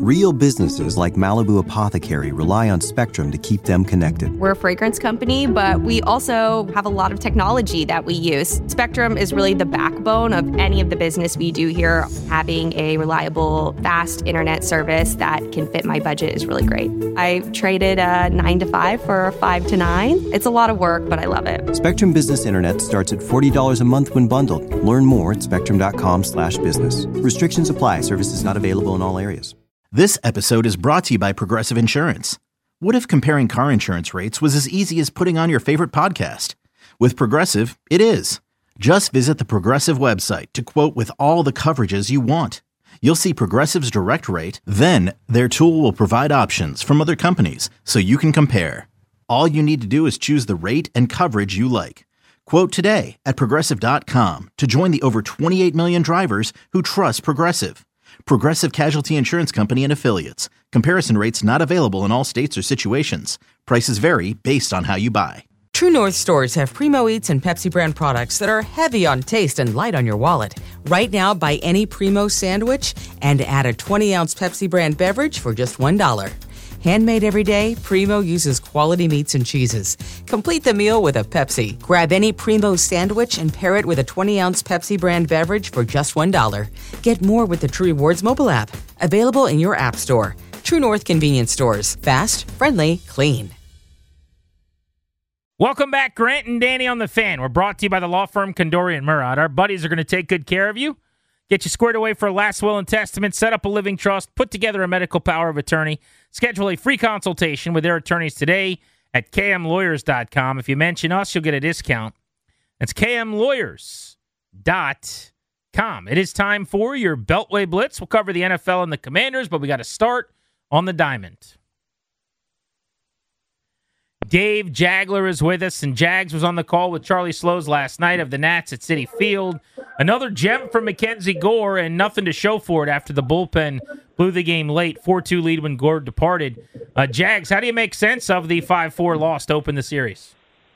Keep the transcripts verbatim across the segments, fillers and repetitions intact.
Real businesses like Malibu Apothecary rely on Spectrum to keep them connected. We're a fragrance company, but we also have a lot of technology that we use. Spectrum is really the backbone of any of the business we do here. Having a reliable, fast internet service that can fit my budget is really great. I traded a nine to five for a five to nine. It's a lot of work, but I love it. Spectrum Business Internet starts at forty dollars a month when bundled. Learn more at spectrum.com slash business. Restrictions apply. Services not available in all areas. This episode is brought to you by Progressive Insurance. What if comparing car insurance rates was as easy as putting on your favorite podcast? With Progressive, it is. Just visit the Progressive website to quote with all the coverages you want. You'll see Progressive's direct rate, then their tool will provide options from other companies so you can compare. All you need to do is choose the rate and coverage you like. Quote today at progressive dot com to join the over twenty-eight million drivers who trust Progressive. Progressive Casualty Insurance Company and Affiliates. Comparison rates not available in all states or situations. Prices vary based on how you buy. True North stores have Primo Eats and Pepsi brand products that are heavy on taste and light on your wallet. Right now, buy any Primo sandwich and add a twenty-ounce Pepsi brand beverage for just one dollar. Handmade every day, Primo uses quality meats and cheeses. Complete the meal with a Pepsi. Grab any Primo sandwich and pair it with a twenty-ounce Pepsi brand beverage for just one dollar. Get more with the True Rewards mobile app. Available in your app store. True North Convenience Stores. Fast, friendly, clean. Welcome back, Grant and Danny on the Fan. We're brought to you by the law firm Condori and Murad. Our buddies are going to take good care of you, get you squared away for a last will and testament, set up a living trust, put together a medical power of attorney. Schedule a free consultation with their attorneys today at k m lawyers dot com. If you mention us, you'll get a discount. That's k m lawyers dot com. It is time for your Beltway Blitz. We'll cover the N F L and the Commanders, but we got to start on the diamond. Dave Jagler is with us, and Jags was on the call with Charlie Slows last night of the Nats at Citi Field. Another gem from Mackenzie Gore, and nothing to show for it after the bullpen blew the game late. four two lead when Gore departed. Uh, Jags, how do you make sense of the five four loss to open the series?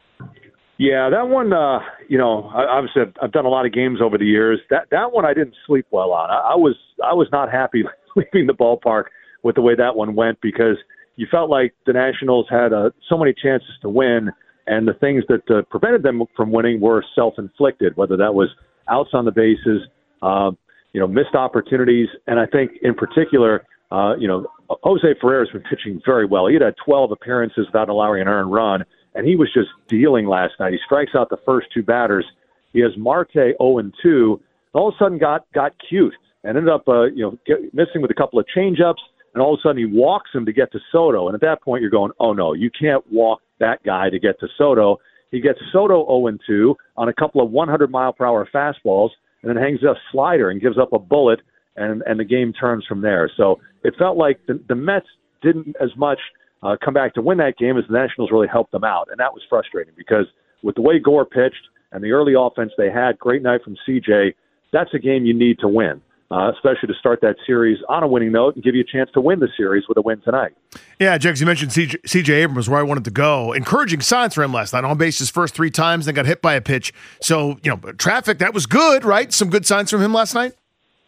Yeah, that one, uh, you know, I, obviously I've, I've done a lot of games over the years. That that one I didn't sleep well on. I, I was I was not happy leaving the ballpark with the way that one went, because you felt like the Nationals had uh, so many chances to win, and the things that uh, prevented them from winning were self-inflicted, whether that was outs on the bases, uh, you know, missed opportunities. And I think in particular, uh, you know, Jose Ferrera's been pitching very well. He had had twelve appearances without allowing an earned run, and he was just dealing last night. He strikes out the first two batters. He has Marte oh and two. All of a sudden got got cute and ended up, uh, you know, get, missing with a couple of changeups. And all of a sudden he walks him to get to Soto. And at that point you're going, oh, no, you can't walk that guy to get to Soto. He gets Soto oh and two on a couple of one hundred mile per hour fastballs, and then hangs a slider and gives up a bullet, and, and the game turns from there. So it felt like the, the Mets didn't as much uh, come back to win that game as the Nationals really helped them out. And that was frustrating, because with the way Gore pitched and the early offense they had, great night from C J, that's a game you need to win. Uh, especially to start that series on a winning note and give you a chance to win the series with a win tonight. Yeah, Jags, you mentioned C J, C J Abrams, where I wanted to go. Encouraging signs for him last night. On base his first three times, then got hit by a pitch. So, you know, traffic, that was good, right? Some good signs from him last night?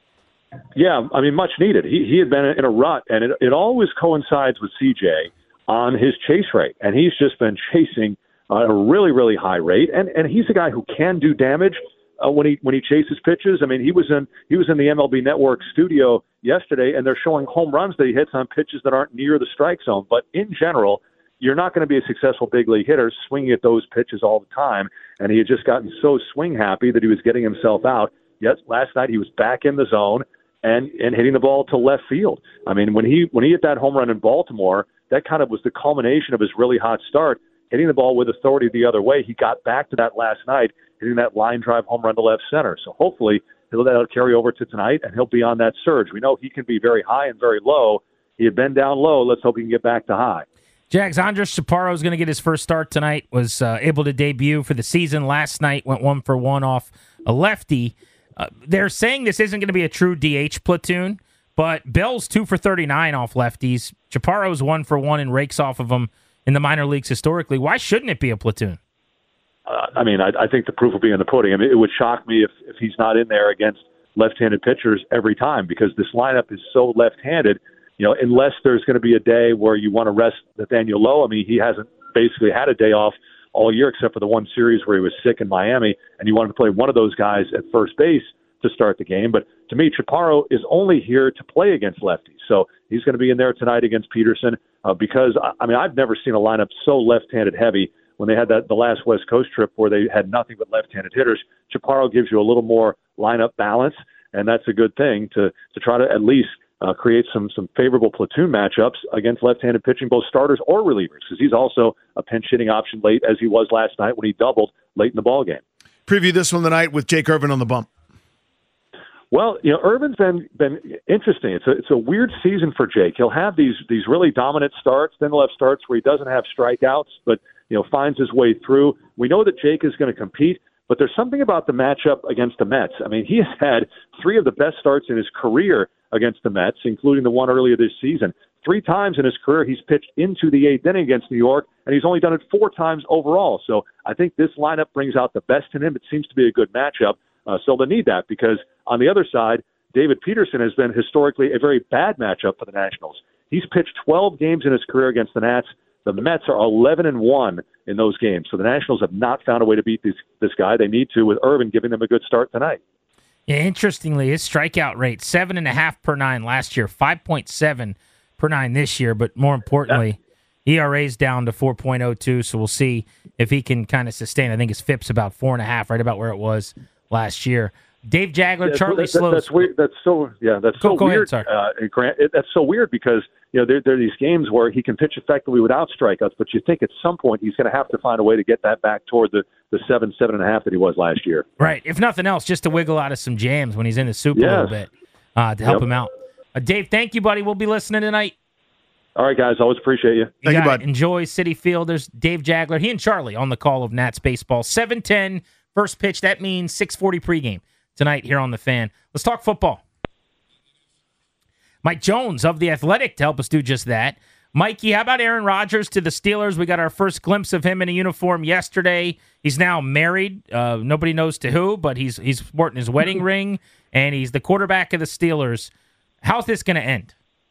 Yeah, I mean, much needed. He he had been in a rut, and it, it always coincides with C J on his chase rate. And he's just been chasing uh, at a really, really high rate. And, and he's a guy who can do damage Uh, when he when he chases pitches. I mean, he was in he was in the M L B Network studio yesterday, and they're showing home runs that he hits on pitches that aren't near the strike zone. But in general, you're not going to be a successful big league hitter swinging at those pitches all the time. And he had just gotten so swing happy that he was getting himself out. Yes, last night he was back in the zone and and hitting the ball to left field. I mean, when he when he hit that home run in Baltimore, that kind of was the culmination of his really hot start, hitting the ball with authority the other way. He got back to that last night, hitting that line drive home run to left center. So hopefully he'll let it carry over to tonight, and he'll be on that surge. We know he can be very high and very low. He had been down low. Let's hope he can get back to high. Jags, Andres Chaparro is going to get his first start tonight, was uh, able to debut for the season last night, went one for one off a lefty. Uh, they're saying this isn't going to be a true D H platoon, but Bell's two for thirty-nine off lefties. Chaparro's one for one and rakes off of them in the minor leagues historically. Why shouldn't it be a platoon? Uh, I mean, I, I think the proof will be in the pudding. I mean, it would shock me if, if he's not in there against left-handed pitchers every time, because this lineup is so left-handed. you know, unless there's going to be a day where you want to rest Nathaniel Lowe. I mean, he hasn't basically had a day off all year except for the one series where he was sick in Miami, and you wanted to play one of those guys at first base to start the game. But to me, Chaparro is only here to play against lefties. So he's going to be in there tonight against Peterson uh, because, I mean, I've never seen a lineup so left-handed heavy. When they had that the last West Coast trip where they had nothing but left-handed hitters, Chaparro gives you a little more lineup balance, and that's a good thing to to try to at least uh, create some some favorable platoon matchups against left-handed pitching, both starters or relievers, because he's also a pinch hitting option late, as he was last night when he doubled late in the ball game. Preview this one tonight with Jake Irvin on the bump. Well, you know, Irvin's been been interesting. It's a it's a weird season for Jake. He'll have these these really dominant starts, then he'll have starts where he doesn't have strikeouts, but you know, finds his way through. We know that Jake is going to compete, but there's something about the matchup against the Mets. I mean, he has had three of the best starts in his career against the Mets, including the one earlier this season. Three times in his career, he's pitched into the eighth inning against New York, and he's only done it four times overall. So I think this lineup brings out the best in him. It seems to be a good matchup. Uh, so they'll need that because on the other side, David Peterson has been historically a very bad matchup for the Nationals. He's pitched twelve games in his career against the Nats. The Mets are eleven and one in those games. So the Nationals have not found a way to beat this, this guy. They need to, with Irvin giving them a good start tonight. Yeah, interestingly, his strikeout rate, seven point five per nine last year, five point seven per nine this year. But more importantly, yeah. E R A's down to four point oh two, so we'll see if he can kind of sustain. I think his F I P's about four point five, right about where it was last year. Dave Jagler, yeah, Charlie that, Slow. That's weird. That's so yeah. That's so go, go weird. ahead, sorry. Uh, Grant, it, that's so weird because you know there, there are these games where he can pitch effectively without strikeouts, but you think at some point he's going to have to find a way to get that back toward the the seven, seven and a half that he was last year. Right. If nothing else, just to wiggle out of some jams when he's in the soup yes. a little bit uh, to help yep. him out. Uh, Dave, thank you, buddy. We'll be listening tonight. All right, guys. Always appreciate you. You Thank you, got bud. it. Enjoy Citi Field. There's Dave Jagler. He and Charlie on the call of Nats baseball. seven ten first pitch. That means six forty pregame tonight here on The Fan. Let's talk football. Mike Jones of The Athletic to help us do just that. Mikey, how about Aaron Rodgers to the Steelers? We got our first glimpse of him in a uniform yesterday. He's now married. Uh, nobody knows to who, but he's he's sporting his wedding ring, and he's the quarterback of the Steelers. How's this going to end?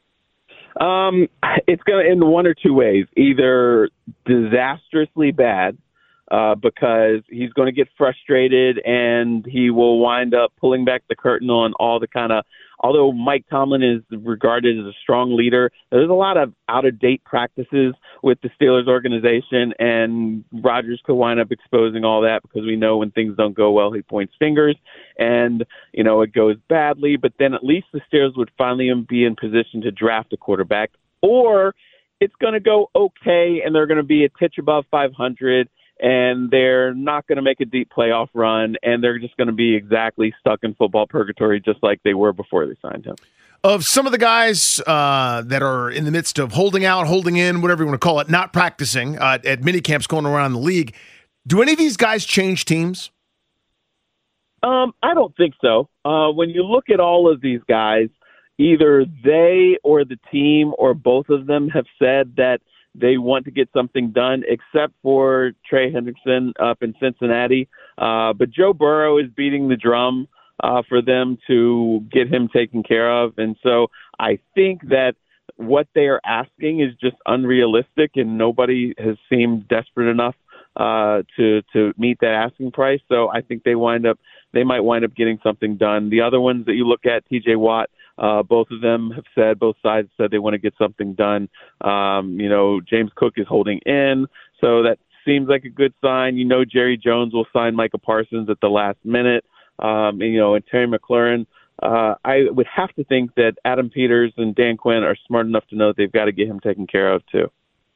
Um, it's going to end one or two ways. Either disastrously bad, uh, because he's going to get frustrated and he will wind up pulling back the curtain on all the kind of, although Mike Tomlin is regarded as a strong leader, there's a lot of out-of-date practices with the Steelers organization, and Rodgers could wind up exposing all that because we know when things don't go well, he points fingers, and, you know, it goes badly, but then at least the Steelers would finally be in position to draft a quarterback, or it's going to go okay, and they're going to be a titch above five hundred, and they're not going to make a deep playoff run, and they're just going to be exactly stuck in football purgatory just like they were before they signed him. Of some of the guys uh, that are in the midst of holding out, holding in, whatever you want to call it, not practicing uh, at mini camps going around the league, do any of these guys change teams? Um, I don't think so. Uh, when you look at all of these guys, either they or the team or both of them have said that they want to get something done, except for Trey Hendrickson up in Cincinnati. Uh, but Joe Burrow is beating the drum uh, for them to get him taken care of. And so I think that what they are asking is just unrealistic, and nobody has seemed desperate enough uh, to to meet that asking price. So I think they wind up they might wind up getting something done. The other ones that you look at, T J Watt, Uh, both of them have said, both sides said they want to get something done. Um, you know, James Cook is holding in, so that seems like a good sign. You know, Jerry Jones will sign Micah Parsons at the last minute. Um, and, you know, and Terry McLaurin, uh, I would have to think that Adam Peters and Dan Quinn are smart enough to know that they've got to get him taken care of too.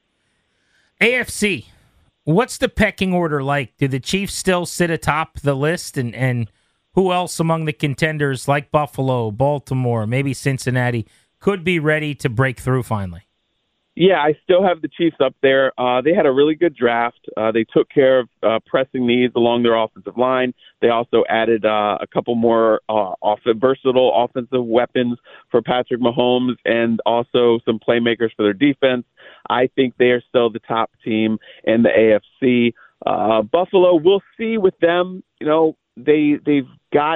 A F C, what's the pecking order like? Do the Chiefs still sit atop the list, and, and who else among the contenders like Buffalo, Baltimore, maybe Cincinnati could be ready to break through finally? Yeah, I still have the Chiefs up there. Uh, they had a really good draft. Uh, they took care of uh, pressing needs along their offensive line. They also added uh, a couple more uh, off- versatile offensive weapons for Patrick Mahomes and also some playmakers for their defense. I think they are still the top team in the A F C. Uh, Buffalo, we'll see with them. You know, they they've got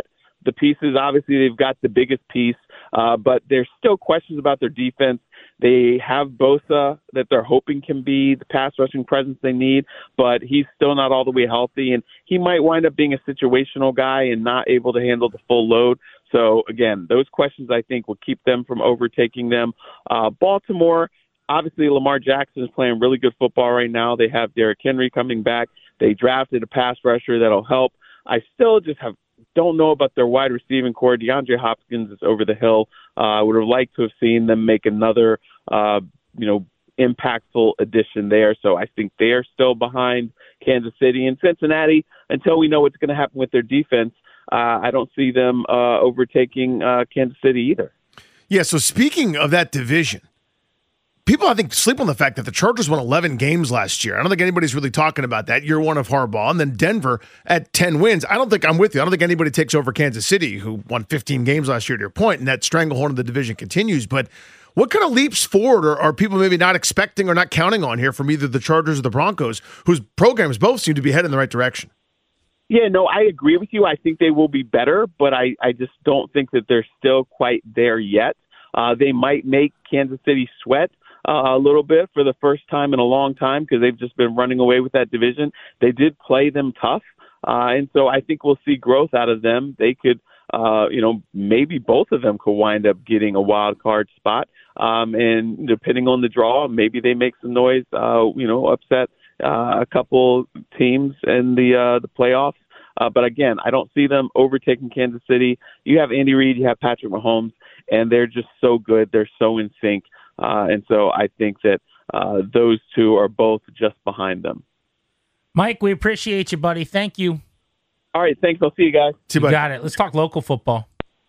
the pieces. Obviously, they've got the biggest piece, uh, but there's still questions about their defense. They have Bosa that they're hoping can be the pass rushing presence they need, but he's still not all the way healthy, and he might wind up being a situational guy and not able to handle the full load. So, again, those questions, I think, will keep them from overtaking them. Uh, Baltimore, obviously, Lamar Jackson is playing really good football right now. They have Derrick Henry coming back. They drafted a pass rusher that'll help. I still just have don't know about their wide receiving core. DeAndre Hopkins is over the hill. Uh, I would have liked to have seen them make another, uh, you know, impactful addition there. So I think they are still behind Kansas City and Cincinnati until we know what's going to happen with their defense. Uh, I don't see them uh, overtaking uh, Kansas City either. Yeah, so speaking of that division, people, I think, sleep on the fact that the Chargers won eleven games last year. I don't think anybody's really talking about that. Year one of Harbaugh, and then Denver at ten wins. I don't think I'm with you. I don't think anybody takes over Kansas City, who won fifteen games last year, to your point, and that stranglehold of the division continues. But what kind of leaps forward are, are people maybe not expecting or not counting on here from either the Chargers or the Broncos, whose programs both seem to be heading in the right direction? Yeah, no, I agree with you. I think they will be better, but I, I just don't think that they're still quite there yet. Uh, they might make Kansas City sweat Uh, a little bit for the first time in a long time because they've just been running away with that division. They did play them tough, uh, and so I think we'll see growth out of them. They could, uh, you know, maybe both of them could wind up getting a wild card spot, um, and depending on the draw, maybe they make some noise, uh, you know, upset uh, a couple teams in the uh, the playoffs. Uh, but again, I don't see them overtaking Kansas City. You have Andy Reid, you have Patrick Mahomes, and they're just so good. They're so in sync. Uh, and so I think that uh, those two are both just behind them. Mike, we appreciate you, buddy. Thank you. All right, thanks. I'll see you guys. See you, you got it. Let's talk local football.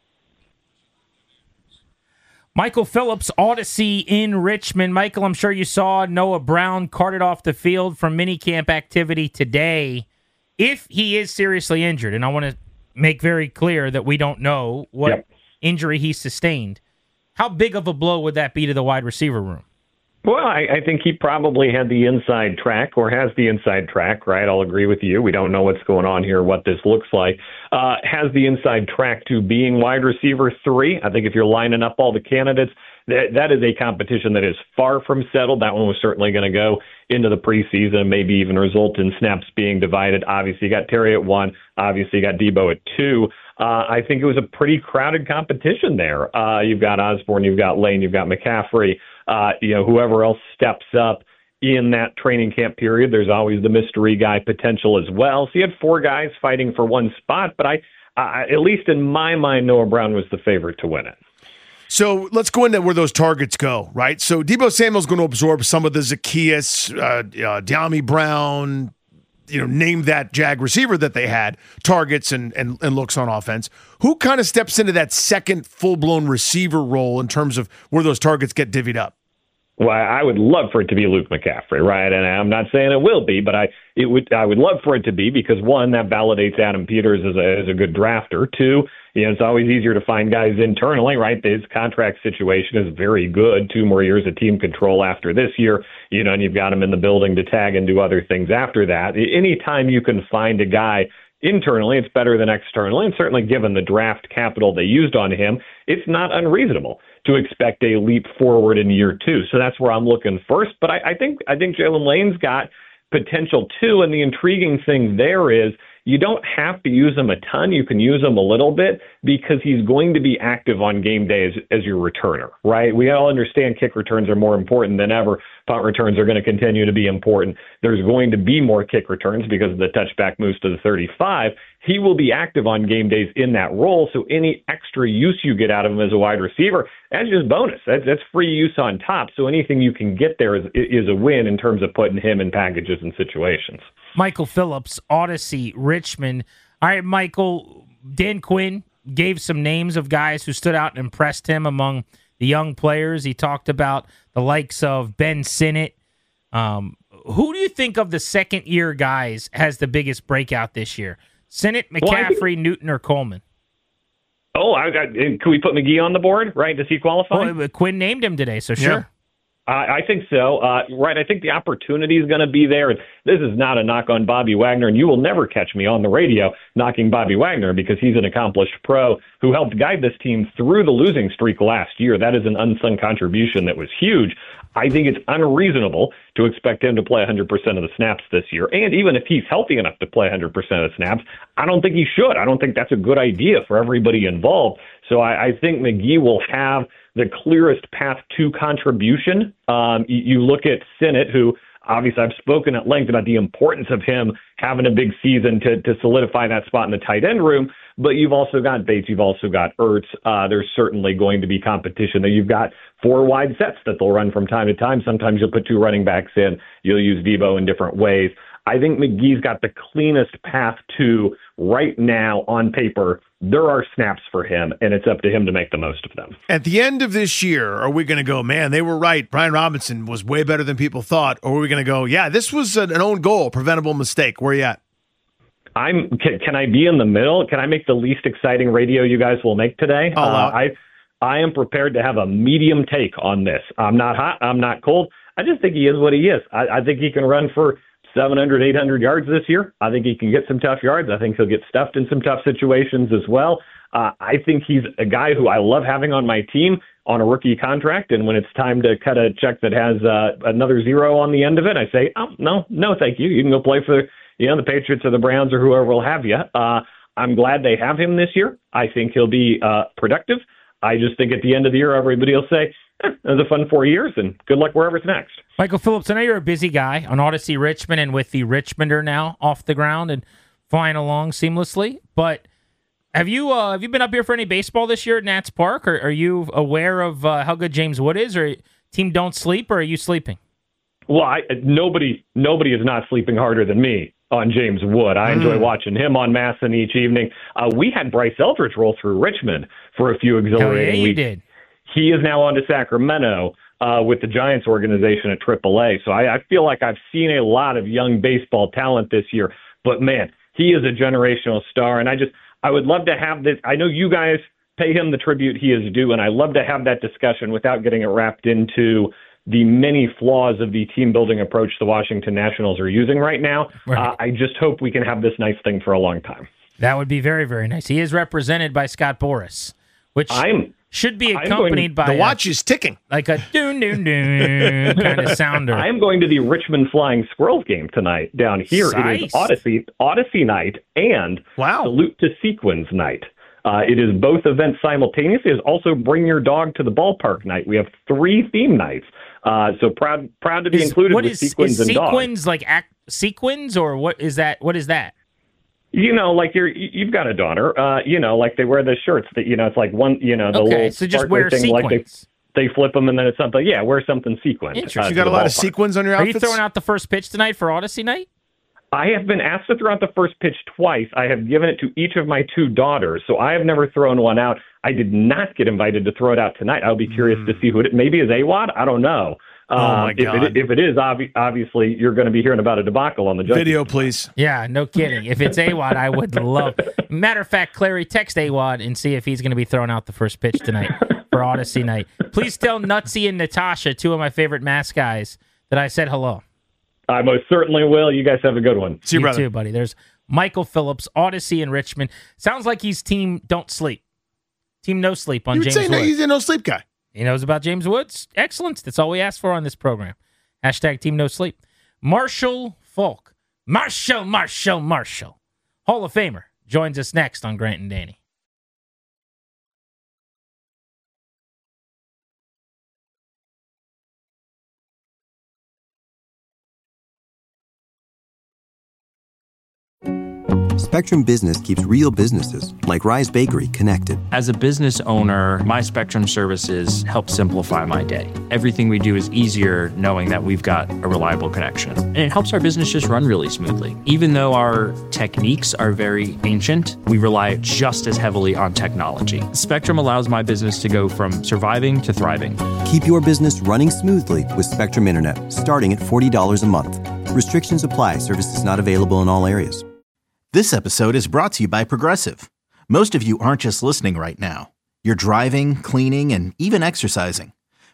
Michael Phillips, Odyssey in Richmond. Michael, I'm sure you saw Noah Brown carted off the field from minicamp activity today. If he is seriously injured, and I want to make very clear that we don't know what yep. injury he sustained, how big of a blow would that be to the wide receiver room? Well, I, I think he probably had the inside track or has the inside track, right? I'll agree with you. We don't know what's going on here, what this looks like. Uh, has the inside track to being wide receiver three. I think if you're lining up all the candidates, that, that is a competition that is far from settled. That one was certainly going to go into the preseason, maybe even result in snaps being divided. Obviously, you got Terry at one. Obviously, you got Debo at two. Uh, I think it was a pretty crowded competition there. Uh, you've got Osborne, you've got Lane, you've got McCaffrey. Uh, you know, whoever else steps up in that training camp period, there's always the mystery guy potential as well. So you had four guys fighting for one spot, but I, uh, at least in my mind, Noah Brown was the favorite to win it. So let's go into where those targets go, right? So Debo Samuel's going to absorb some of the Zacchaeus, uh, uh, De'Ami Brown, you know, name that Jag receiver that they had, targets and, and, and looks on offense. Who kind of steps into that second full-blown receiver role in terms of where those targets get divvied up? Well, I would love for it to be Luke McCaffrey, right? And I'm not saying it will be, but I it would I would love for it to be because, one, that validates Adam Peters as a, as a good drafter. Two, you know, it's always easier to find guys internally, right? His contract situation is very good. Two more years of team control after this year, you know, and you've got him in the building to tag and do other things after that. Anytime you can find a guy internally, it's better than externally, and certainly given the draft capital they used on him, it's not unreasonable to expect a leap forward in year two. So that's where I'm looking first. But I, I think I think Jalen Lane's got potential too, and the intriguing thing there is you don't have to use him a ton. You can use him a little bit because he's going to be active on game day as, as your returner, right? We all understand kick returns are more important than ever. Punt returns are going to continue to be important. There's going to be more kick returns because of the touchback moves to the thirty-five. He will be active on game days in that role, so any extra use you get out of him as a wide receiver, that's just bonus. That's, that's free use on top. So anything you can get there is, is a win in terms of putting him in packages and situations. Michael Phillips, Odyssey, Richmond. All right, Michael, Dan Quinn gave some names of guys who stood out and impressed him among the young players. He talked about the likes of Ben Sinnott. Um, who do you think of the second-year guys has the biggest breakout this year? Sinnott, McCaffrey, well, think, Newton, or Coleman? Oh, I, I, can we put McGee on the board, right? Does he qualify? Well, Quinn named him today, so sure. I, I think so. Uh, right. I think the opportunity is going to be there. This is not a knock on Bobby Wagner, and you will never catch me on the radio knocking Bobby Wagner because he's an accomplished pro who helped guide this team through the losing streak last year. That is an unsung contribution that was huge. I think it's unreasonable to expect him to play one hundred percent of the snaps this year. And even if he's healthy enough to play one hundred percent of the snaps, I don't think he should. I don't think that's a good idea for everybody involved. So I, I think McGee will have the clearest path to contribution. Um, you, you look at Sinnott, who obviously I've spoken at length about the importance of him having a big season to, to solidify that spot in the tight end room. But you've also got Bates, you've also got Ertz. Uh, there's certainly going to be competition there. You've got four wide sets that they'll run from time to time. Sometimes you'll put two running backs in. You'll use Debo in different ways. I think McGee's got the cleanest path to, right now, on paper, there are snaps for him, and it's up to him to make the most of them. At the end of this year, are we going to go, man, they were right, Brian Robinson was way better than people thought, or are we going to go, yeah, this was an own goal, preventable mistake? Where are you at? I'm. Can, can I be in the middle? Can I make the least exciting radio you guys will make today? Uh, I I am prepared to have a medium take on this. I'm not hot. I'm not cold. I just think he is what he is. I, I think he can run for seven hundred, eight hundred yards this year. I think he can get some tough yards. I think he'll get stuffed in some tough situations as well. Uh, I think he's a guy who I love having on my team on a rookie contract. And when it's time to cut a check that has uh, another zero on the end of it, I say, oh, no, no, thank you. You can go play for, you know, the Patriots or the Browns or whoever will have you. Uh, I'm glad they have him this year. I think he'll be uh, productive. I just think at the end of the year, everybody will say, eh, it was a fun four years and good luck wherever's next. Michael Phillips, I know you're a busy guy on Odyssey Richmond and with the Richmonder now off the ground and flying along seamlessly. But have you uh, have you been up here for any baseball this year at Nats Park? Or are you aware of uh, how good James Wood is? Or team don't sleep, or are you sleeping? Well, I, nobody nobody is not sleeping harder than me on James Wood. I enjoy mm. watching him on Masson each evening. Uh, we had Bryce Eldridge roll through Richmond for a few exhilarating Hell yeah, you weeks. did. He is now on to Sacramento uh, with the Giants organization at triple A. So I, I feel like I've seen a lot of young baseball talent this year. But, man, he is a generational star. And I just I would love to have this. I know you guys pay him the tribute he is due, and I love to have that discussion without getting it wrapped into the many flaws of the team-building approach the Washington Nationals are using right now. Right. Uh, I just hope we can have this nice thing for a long time. That would be very, very nice. He is represented by Scott Boras, which I'm, should be accompanied to, by... The watch a, is ticking. Like a doon-doon-doon kind of sounder. I am going to the Richmond Flying Squirrels game tonight down here. Nice. It is Odyssey, Odyssey night and wow. Salute to Sequins night. Uh, it is both events simultaneously. It is also Bring Your Dog to the Ballpark night. We have three theme nights. Uh, so proud proud to be is, included what with is, sequins is and sequins dogs. Sequins like act, sequins or what is that? What is that? You know, like you're you've got a daughter. Uh, you know, like they wear the shirts that you know it's like one. You know, the okay, little so just wear thing, sequins. like they, they flip them and then it's something. Yeah, wear something sequined. Interesting. Uh, you got a lot ballpark. of sequins on your Are outfits? you throwing out the first pitch tonight for Odyssey night? I have been asked to throw out the first pitch twice. I have given it to each of my two daughters, so I have never thrown one out. I did not get invited to throw it out tonight. I'll be curious mm. to see who it maybe is AWOD. I don't know. Oh my um, if God. it, if it is, obvi- obviously, you're going to be hearing about a debacle on the judges. Video, please. Yeah, no kidding. If it's AWOD, I would love. Matter of fact, Clary, text AWOD and see if he's going to be throwing out the first pitch tonight for Odyssey night. Please tell Nutsy and Natasha, two of my favorite mass guys, that I said hello. I most certainly will. You guys have a good one. See you, you brother. too, buddy. There's Michael Phillips, Odyssey in Richmond. Sounds like he's team don't sleep. Team no sleep on you would James say no, Woods. he's a no sleep guy. He knows about James Woods. Excellent. That's all we ask for on this program. Hashtag Team No Sleep. Marshall Falk. Marshall, Marshall, Marshall. Hall of Famer joins us next on Grant and Danny. Spectrum Business keeps real businesses, like Rise Bakery, connected. As a business owner, my Spectrum services help simplify my day. Everything we do is easier knowing that we've got a reliable connection. And it helps our business just run really smoothly. Even though our techniques are very ancient, we rely just as heavily on technology. Spectrum allows my business to go from surviving to thriving. Keep your business running smoothly with Spectrum Internet, starting at forty dollars a month. Restrictions apply. Services not available in all areas. This episode is brought to you by Progressive. Most of you aren't just listening right now. You're driving, cleaning, and even exercising.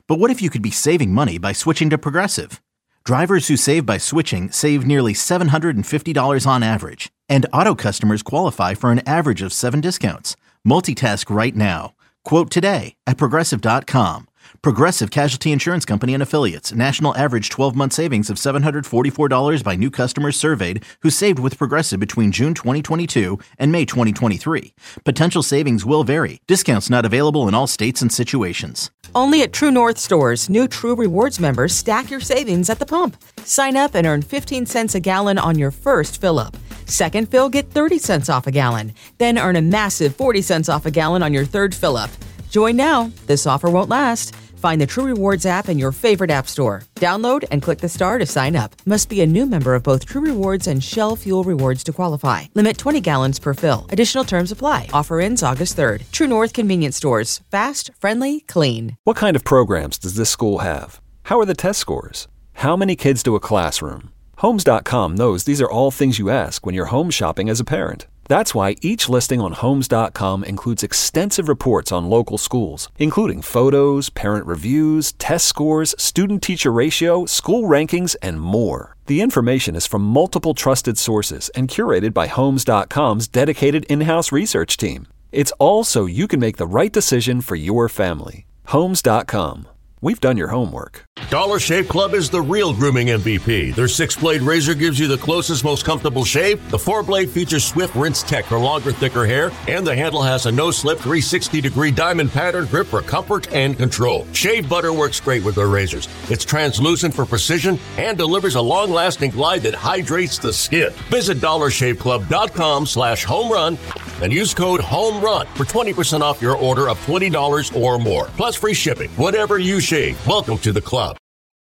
But what if you could be saving money by switching to Progressive? Drivers who save by switching save nearly seven hundred fifty dollars on average, and auto customers qualify for an average of seven discounts. Multitask right now. Quote today at Progressive dot com. Progressive Casualty Insurance Company and Affiliates. National average twelve-month savings of seven hundred forty-four dollars by new customers surveyed who saved with Progressive between June twenty twenty-two and May twenty twenty-three. Potential savings will vary. Discounts not available in all states and situations. Only at True North stores, new True Rewards members stack your savings at the pump. Sign up and earn fifteen cents a gallon on your first fill-up. Second fill, get thirty cents off a gallon. Then earn a massive forty cents off a gallon on your third fill-up. Join now. This offer won't last. Find the True Rewards app in your favorite app store. Download and click the star to sign up. Must be a new member of both True Rewards and Shell Fuel Rewards to qualify. Limit twenty gallons per fill. Additional terms apply. Offer ends August third. True North Convenience Stores. Fast, friendly, clean. What kind of programs does this school have? How are the test scores? How many kids do a classroom? Homes dot com knows these are all things you ask when you're home shopping as a parent. That's why each listing on Homes dot com includes extensive reports on local schools, including photos, parent reviews, test scores, student-teacher ratio, school rankings, and more. The information is from multiple trusted sources and curated by Homes dot com's dedicated in-house research team. It's all so you can make the right decision for your family. Homes dot com. We've done your homework. Dollar Shave Club is the real grooming M V P. Their six-blade razor gives you the closest, most comfortable shave. The four-blade features swift rinse tech for longer, thicker hair. And the handle has a no-slip three sixty degree diamond pattern grip for comfort and control. Shave butter works great with their razors. It's translucent for precision and delivers a long-lasting glide that hydrates the skin. Visit dollar shave club dot com slash home run and use code HOMERUN for twenty percent off your order of twenty dollars or more. Plus free shipping. Whatever you shave. Welcome to the club.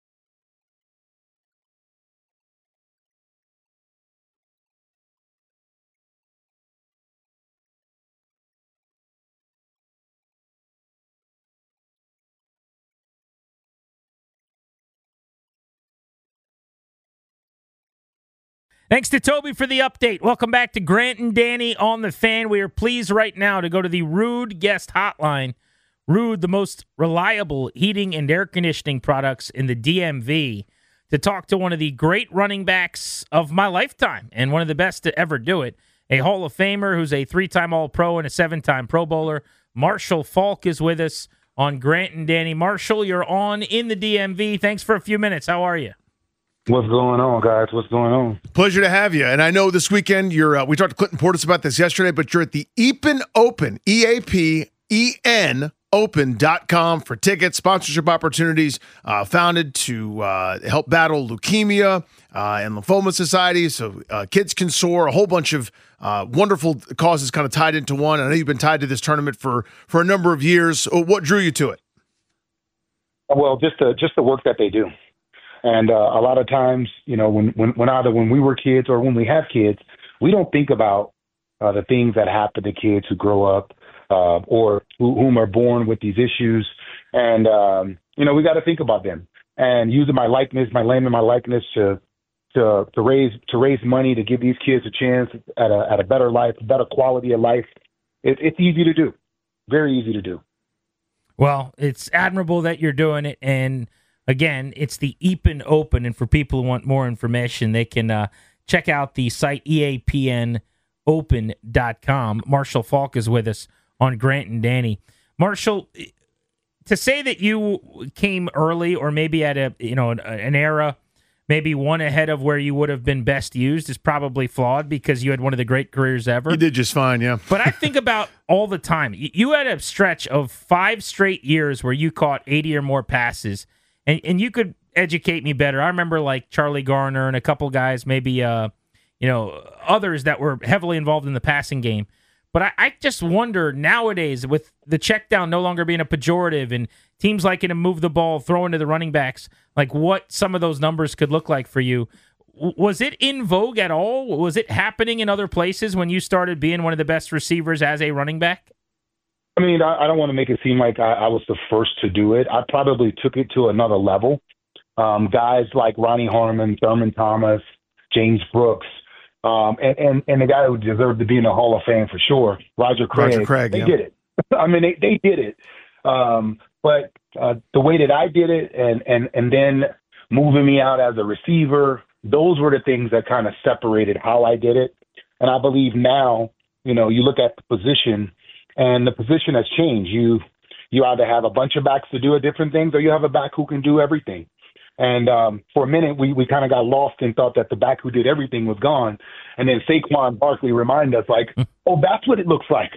Thanks to Toby for the update. Welcome back to Grant and Danny on the Fan. We are pleased right now to go to the Ruud guest hotline. Ruud, the most reliable heating and air conditioning products in the D M V, to talk to one of the great running backs of my lifetime and one of the best to ever do it. A Hall of Famer who's a three-time All-Pro and a seven-time Pro Bowler. Marshall Faulk is with us on Grant and Danny. Marshall, you're on in the D M V. Thanks for a few minutes. How are you? What's going on, guys? What's going on? Pleasure to have you. And I know this weekend you're. Uh, we talked to Clinton Portis about this yesterday, but you're at the Eapen Open, E A P E N open dot com for tickets, sponsorship opportunities, uh, founded to uh, help battle leukemia uh, and lymphoma society, so uh, kids can soar. A whole bunch of uh, wonderful causes kind of tied into one. I know you've been tied to this tournament for for a number of years. What drew you to it? Well, just the just the work that they do. And uh, a lot of times, you know, when, when, when either when we were kids or when we have kids, we don't think about uh, the things that happen to kids who grow up uh, or who, whom are born with these issues. And, um, you know, we got to think about them. And using my likeness, my name and my likeness to to to raise to raise money to give these kids a chance at a at a better life, a better quality of life. It, it's easy to do, very easy to do. Well, it's admirable that you're doing it, and again, it's the Eapen Open, and for people who want more information, they can uh, check out the site E A P N open dot com. Marshall Faulk is with us on Grant and Danny. Marshall, to say that you came early or maybe at a you know an, an era, maybe one ahead of where you would have been best used is probably flawed because you had one of the great careers ever. You did just fine, yeah. But I think about all the time. You had a stretch of five straight years where you caught eighty or more passes. And and you could educate me better. I remember like Charlie Garner and a couple guys, maybe uh, you know, others that were heavily involved in the passing game. But I, I just wonder nowadays with the check down no longer being a pejorative and teams liking to move the ball, throw into the running backs, like what some of those numbers could look like for you. Was it in vogue at all? Was it happening in other places when you started being one of the best receivers as a running back? I mean, I, I don't want to make it seem like I, I was the first to do it. I probably took it to another level. Um, guys like Ronnie Harmon, Thurman Thomas, James Brooks, um, and, and, and the guy who deserved to be in the Hall of Fame for sure, Roger Craig. Roger Craig, they yeah. did it. I mean, they, they did it. Um, But uh, the way that I did it, and and and then moving me out as a receiver, those were the things that kind of separated how I did it. And I believe now, you know, you look at the position, and the position has changed. You you either have a bunch of backs to do different things, or you have a back who can do everything. And um, for a minute, we, we kind of got lost and thought that the back who did everything was gone. And then Saquon Barkley reminded us, like, oh, that's what it looks like.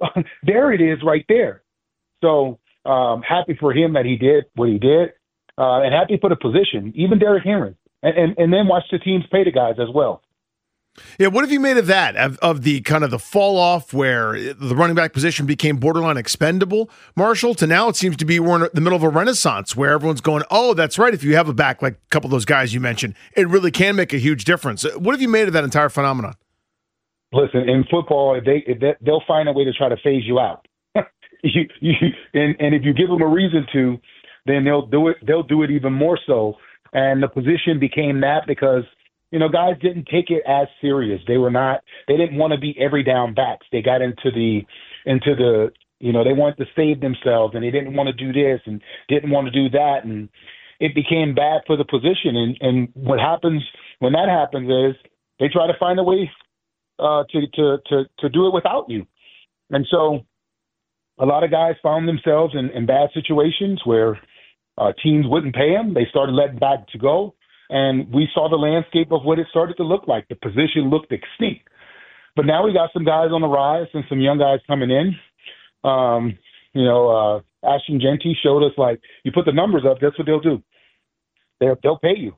There it is right there. So um, happy for him that he did what he did, uh, and happy for the position, even Derrick Henry. And, and, and then watch the teams pay the guys as well. Yeah, what have you made of that, of, of the kind of the fall off where the running back position became borderline expendable, Marshall, to now it seems to be we're in the middle of a renaissance where everyone's going, oh, that's right, if you have a back like a couple of those guys you mentioned, it really can make a huge difference. What have you made of that entire phenomenon? Listen, in football, if they, if they, they'll find a way to try to phase you out. you, you, and, and if you give them a reason to, then they'll do it. They'll do it even more so. And the position became that because – you know, guys didn't take it as serious. They were not, they didn't want to be every down backs. They got into the, into the, you know, they wanted to save themselves and they didn't want to do this and didn't want to do that. And it became bad for the position. And, and what happens when that happens is they try to find a way uh, to, to, to, to do it without you. And so a lot of guys found themselves in, in bad situations where uh, teams wouldn't pay them. They started letting back to go. And we saw the landscape of what it started to look like. The position looked extinct. But now we got some guys on the rise and some young guys coming in. Um, you know, uh, Ashton Jeanty showed us, like, you put the numbers up, that's what they'll do. They'll, they'll pay you.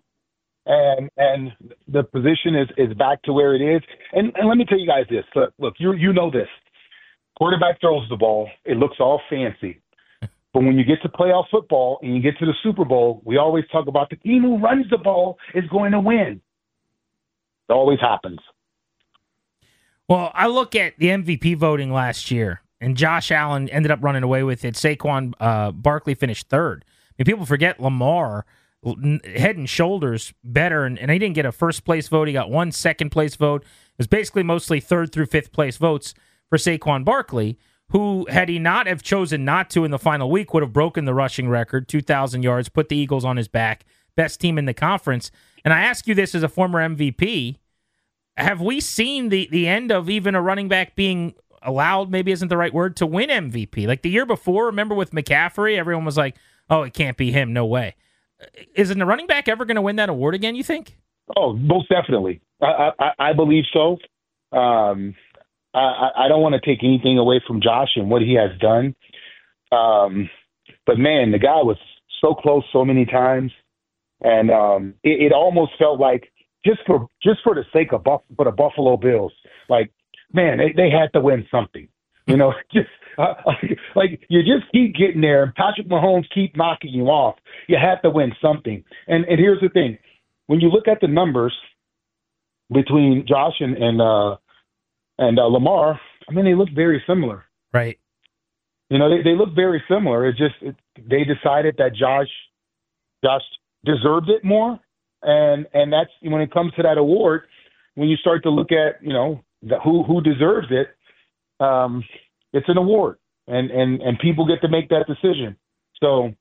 And and the position is, is back to where it is. And, and let me tell you guys this. Look, look you, you know this. Quarterback throws the ball. It looks all fancy. But when you get to playoff football and you get to the Super Bowl, we always talk about the team who runs the ball is going to win. It always happens. Well, I look at the M V P voting last year, and Josh Allen ended up running away with it. Saquon uh, Barkley finished third. I mean, people forget Lamar, head and shoulders better, and, and he didn't get a first-place vote. He got one second-place vote. It was basically mostly third through fifth-place votes for Saquon Barkley, who, had he not have chosen not to in the final week, would have broken the rushing record, two thousand yards, put the Eagles on his back, best team in the conference. And I ask you this as a former M V P, have we seen the, the end of even a running back being allowed, maybe isn't the right word, to win M V P? Like the year before, remember with McCaffrey, everyone was like, oh, it can't be him, no way. Isn't a running back ever going to win that award again, you think? Oh, most definitely. I, I, I believe so. Um I, I don't want to take anything away from Josh and what he has done. Um, but, man, the guy was so close so many times. And um, it, it almost felt like just for just for the sake of Buff- for the Buffalo Bills, like, man, they, they had to win something. You know, just uh, like you just keep getting there and Patrick Mahomes keep knocking you off. You have to win something. And, and here's the thing. When you look at the numbers between Josh and, and uh, And uh, Lamar, I mean, they look very similar. Right. You know, they, they look very similar. It's just it, they decided that Josh Josh deserved it more. And and that's when it comes to that award, when you start to look at, you know, the, who who deserves it, um, it's an award. And, and, and people get to make that decision. So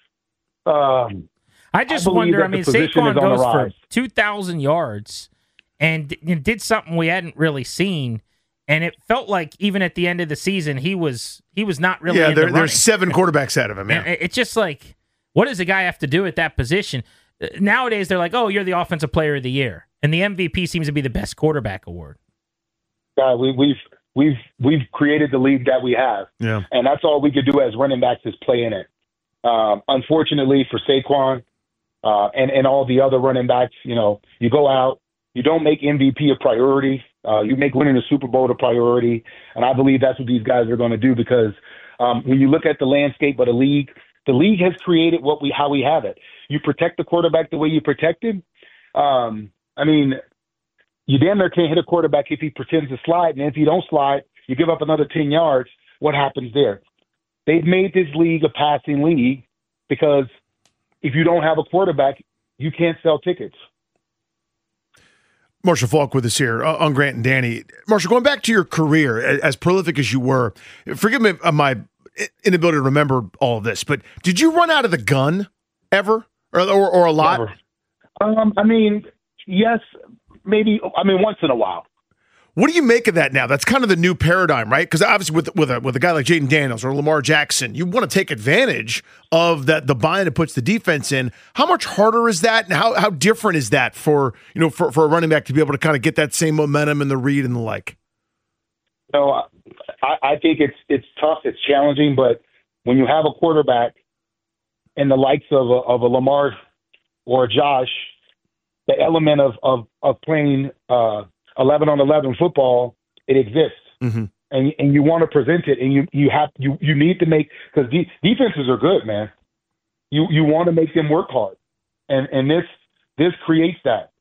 um, I just I wonder, I mean, Saquon goes for two thousand yards. And did something we hadn't really seen, and it felt like even at the end of the season, he was he was not really. Yeah, in there, the there's seven quarterbacks out of him. Yeah. It's just like, what does a guy have to do at that position? Nowadays, they're like, oh, you're the offensive player of the year, and the M V P seems to be the best quarterback award. Uh, we, we've we've we've created the league that we have, yeah, and that's all we could do as running backs is play in it. Um, unfortunately for Saquon uh, and and all the other running backs, you know, you go out. You don't make M V P a priority. Uh, you make winning the Super Bowl a priority. And I believe that's what these guys are going to do because um, when you look at the landscape of the league, the league has created what we how we have it. You protect the quarterback the way you protect him. Um, I mean, you damn near can't hit a quarterback if he pretends to slide. And if you don't slide, you give up another ten yards. What happens there? They've made this league a passing league because if you don't have a quarterback, you can't sell tickets. Marshall Faulk with us here uh, on Grant and Danny. Marshall, going back to your career, as prolific as you were, forgive me of my inability to remember all of this, but did you run out of the gun ever, or or, or a lot? Never. Um, I mean, yes, maybe. I mean, once in a while. What do you make of that now? That's kind of the new paradigm, right? Because obviously, with with a with a guy like Jaden Daniels or Lamar Jackson, you want to take advantage of that the bind it puts the defense in. How much harder is that, and how how different is that for you know for, for a running back to be able to kind of get that same momentum and the read and the like? No, I, I think it's it's tough, it's challenging, but when you have a quarterback and the likes of a, of a Lamar or a Josh, the element of of of playing uh, eleven on eleven football, it exists, mm-hmm. and and you want to present it, and you you have you you need to make because de- defenses are good, man. You you want to make them work hard, and and this this creates that.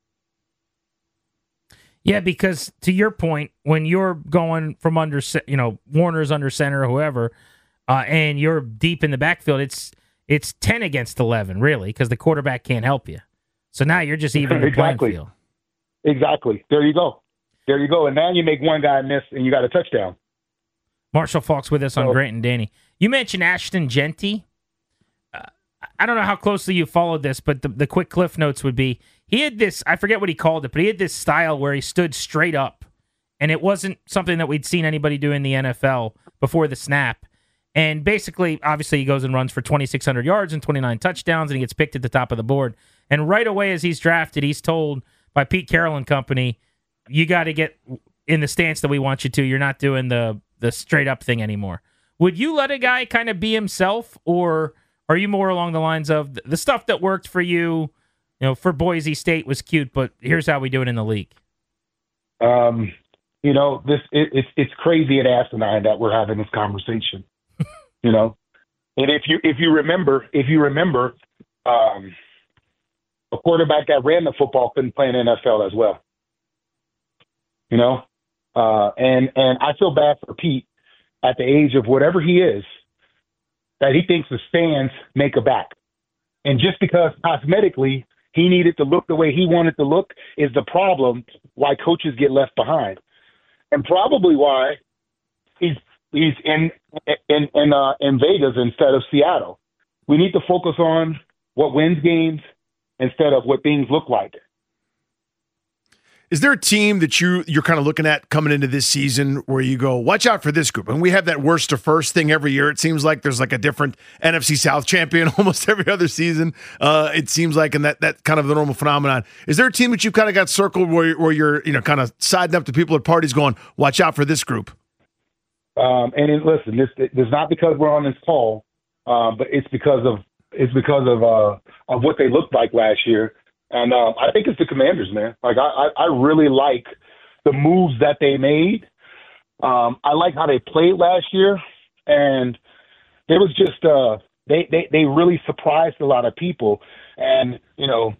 Yeah, because to your point, when you're going from under, you know, Warner's under center or whoever, uh, and you're deep in the backfield, it's it's ten against eleven, really, because the quarterback can't help you. So now you're just even the exactly. playing field. Exactly. There you go. There you go. And now you make one guy miss, and you got a touchdown. Marshall Faulk's with us on so, Grant and Danny. You mentioned Ashton Jeanty. Uh, I don't know how closely you followed this, but the, the quick cliff notes would be, he had this, I forget what he called it, but he had this style where he stood straight up, and it wasn't something that we'd seen anybody do in the N F L before the snap. And basically, obviously, he goes and runs for twenty-six hundred yards and twenty-nine touchdowns, and he gets picked at the top of the board. And right away as he's drafted, he's told by Pete Carroll and company, you got to get in the stance that we want you to. You're not doing the, the straight-up thing anymore. Would you let a guy kind of be himself, or are you more along the lines of the stuff that worked for you, you know, for Boise State was cute, but here's how we do it in the league? Um, you know, this it, it's it's crazy and asinine that we're having this conversation. You know, and if you if you remember if you remember, um, a quarterback that ran the football couldn't play in the N F L as well. You know, uh, and and I feel bad for Pete at the age of whatever he is, that he thinks the stands make a back, and just because cosmetically he needed to look the way he wanted to look is the problem why coaches get left behind, and probably why he's he's in in in, uh, in Vegas instead of Seattle. We need to focus on what wins games instead of what things look like. Is there a team that you, you're kind of looking at coming into this season where you go, watch out for this group? And we have that worst to first thing every year. It seems like there's like a different N F C South champion almost every other season. Uh, it seems like, and that that kind of the normal phenomenon. Is there a team that you've kind of got circled where, where you're, you know, kind of siding up to people at parties going, watch out for this group? Um, and it, listen, this it's not because we're on this call, uh, but it's because of it's because of uh, of what they looked like last year. And um, I think it's the Commanders, man. Like I, I really like the moves that they made. Um, I like how they played last year, and it was just uh, they, they they really surprised a lot of people. And you know,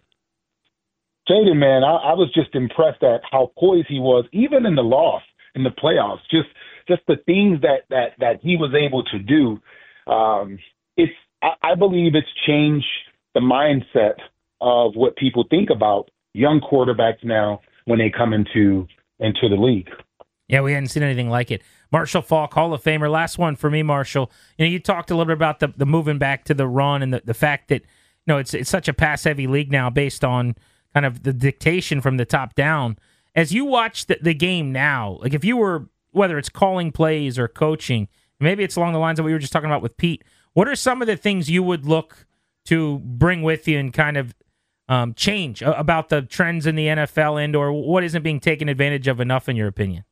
Jaden, man, I, I was just impressed at how poised he was, even in the loss in the playoffs. Just just the things that that that he was able to do. Um, it's I, I believe it's changed the mindset of what people think about young quarterbacks now when they come into into the league. Yeah, we hadn't seen anything like it. Marshall Faulk, Hall of Famer. Last one for me, Marshall. You know, you talked a little bit about the, the moving back to the run and the, the fact that, you know, it's it's such a pass-heavy league now based on kind of the dictation from the top down. As you watch the, the game now, like if you were, whether it's calling plays or coaching, maybe it's along the lines of what we were just talking about with Pete, what are some of the things you would look to bring with you and kind of Um, change about the trends in the N F L and or what isn't being taken advantage of enough in your opinion?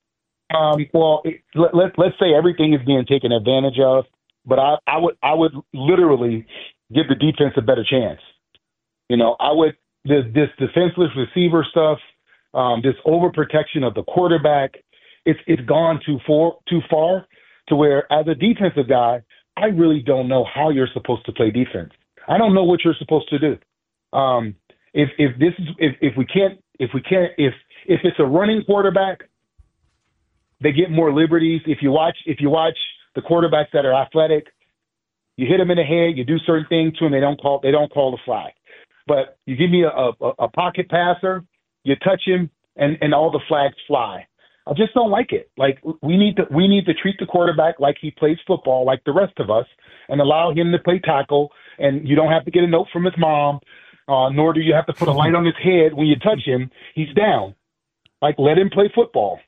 Um, well, it, let, let, let's say everything is being taken advantage of, but I, I would I would literally give the defense a better chance. You know, I would this, this defenseless receiver stuff, um, this overprotection of the quarterback, it's it's gone too far too far to where as a defensive guy, I really don't know how you're supposed to play defense. I don't know what you're supposed to do. Um, if if this is if, if we can't if we can't if if it's a running quarterback, they get more liberties. If you watch if you watch the quarterbacks that are athletic, you hit them in the head, you do certain things to them, they don't call they don't call the flag. But you give me a, a, a pocket passer, you touch him, and, and all the flags fly. I just don't like it. Like we need to we need to treat the quarterback like he plays football, like the rest of us, and allow him to play tackle. And you don't have to get a note from his mom, uh, nor do you have to put a light on his head when you touch him. He's down. Like let him play football.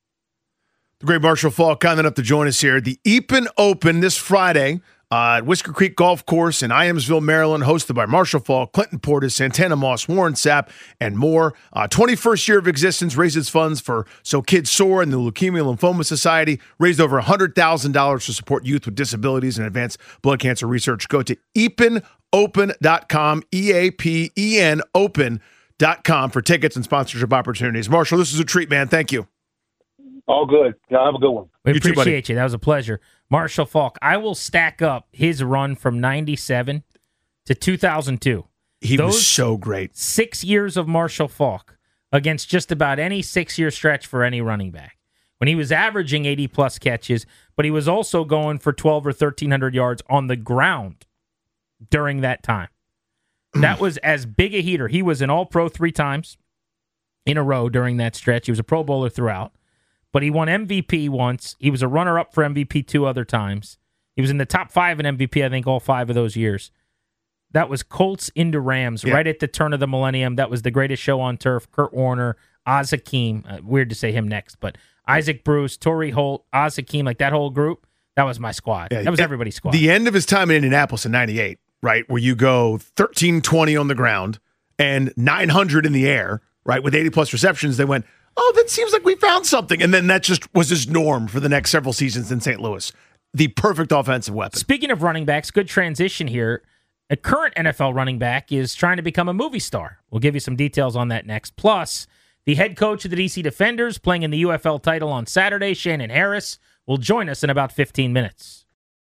The great Marshall Faulk kind enough to join us here. The Eapen Open this Friday uh, at Whisker Creek Golf Course in Iamsville, Maryland, hosted by Marshall Faulk, Clinton Portis, Santana Moss, Warren Sapp, and more. Uh, twenty-first year of existence, raises funds for So Kids Soar and the Leukemia Lymphoma Society, raised over one hundred thousand dollars to support youth with disabilities and advance blood cancer research. Go to eapen open dot com, E A P E N open dot com for tickets and sponsorship opportunities. Marshall, this is a treat, man. Thank you. All good. Yeah, have a good one. We You too, appreciate buddy. you. That was a pleasure. Marshall Faulk, I will stack up his run from ninety-seven to two thousand two. He Those was so great. Six years of Marshall Faulk against just about any six-year stretch for any running back. When he was averaging eighty-plus catches, but he was also going for twelve or thirteen hundred yards on the ground during that time. That was as big a heater. He was an All-Pro three times in a row during that stretch. He was a Pro Bowler throughout. But he won M V P once. He was a runner-up for M V P two other times. He was in the top five in M V P, I think, all five of those years. That was Colts into Rams Yeah. right at the turn of the millennium. That was the greatest show on turf. Kurt Warner, Oz Hakeem. Uh, weird to say him next, but Isaac Bruce, Torrey Holt, Oz Hakeem, like that whole group, that was my squad. Yeah, that was at everybody's squad. The end of his time in Indianapolis in ninety-eight, right, where you go thirteen twenty on the ground and nine hundred in the air, right, with eighty-plus receptions, they went, oh, that seems like we found something. And then that just was his norm for the next several seasons in Saint Louis. The perfect offensive weapon. Speaking of running backs, good transition here. A current N F L running back is trying to become a movie star. We'll give you some details on that next. Plus, the head coach of the D C Defenders, playing in the U F L title on Saturday, Shannon Harris, will join us in about fifteen minutes.